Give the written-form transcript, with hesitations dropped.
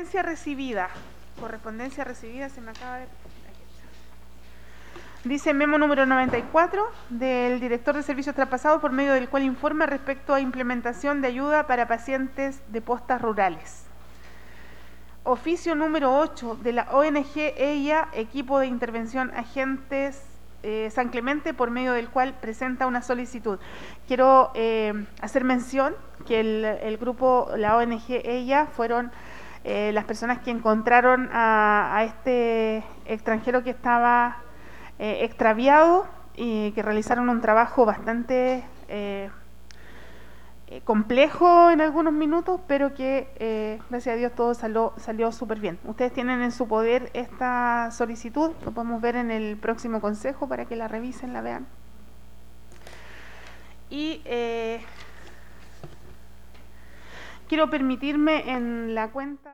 correspondencia recibida. Correspondencia recibida, se me acaba de... Dice memo número 94 del director de servicios traspasados, por medio del cual informa respecto a implementación de ayuda para pacientes de postas rurales. Oficio número 8 de la ONG EIA, Equipo de Intervención Agentes San Clemente, por medio del cual presenta una solicitud. Quiero hacer mención que el grupo, la ONG EIA, fueron las personas que encontraron a este extranjero que estaba extraviado y que realizaron un trabajo bastante complejo en algunos minutos, pero que gracias a Dios todo salió súper bien. Ustedes tienen en su poder esta solicitud, lo podemos ver en el próximo consejo para que la revisen, la vean. Y quiero permitirme en la cuenta